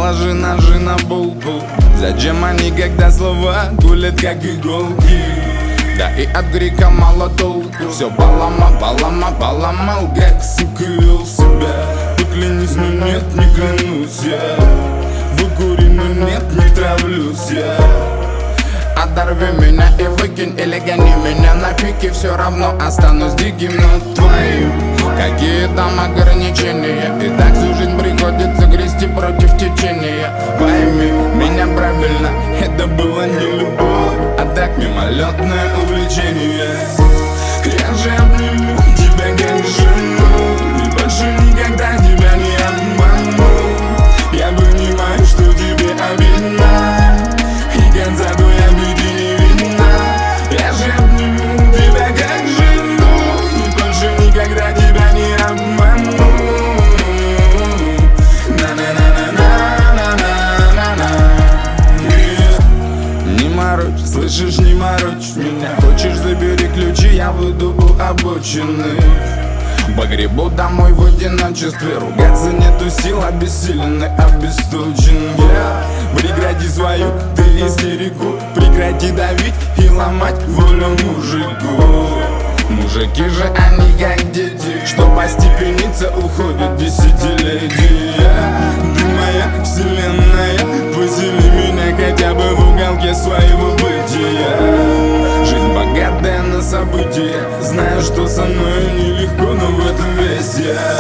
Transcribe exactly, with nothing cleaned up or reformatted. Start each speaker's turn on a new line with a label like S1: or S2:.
S1: Положи ножи на булку. Зачем они, когда слова гулят как иголки? Да и от грека мало толку. Все поломал, поломал, поломал, как сука вел себя. Поклянись, но нет, не клянусь я. Выкури, но нет, не травлюсь я. Оторви меня и выкинь, или гони меня на пике. Все равно останусь диким, но твоим. Какие там ограничения? И так всю жизнь приходится грести против течения. Пойми меня правильно, это было не любовь, а так мимолетное увлечение. Я же обниму тебя как жену, и больше никогда тебя не обману. Я понимаю, что тебе обидно, и конца той обиды не видно. Я же обниму тебя как жену, и больше никогда тебя не обману. Не морочь, слышишь, не морочь меня. Хочешь, забери ключи, я выйду у обочины. Погребу домой в одиночестве. Ругаться нету сил, обессиленный, обесточен я. Прекрати свою ты истерику, прекрати давить и ломать волю мужику. Мужики же они как дети, что постепениться уходят десятилетия. Ты моя вселенная, посели меня хотя бы в уголке своего бытия. Жизнь богатая на события, знаю, что со мной нелегко, но в этом весь я.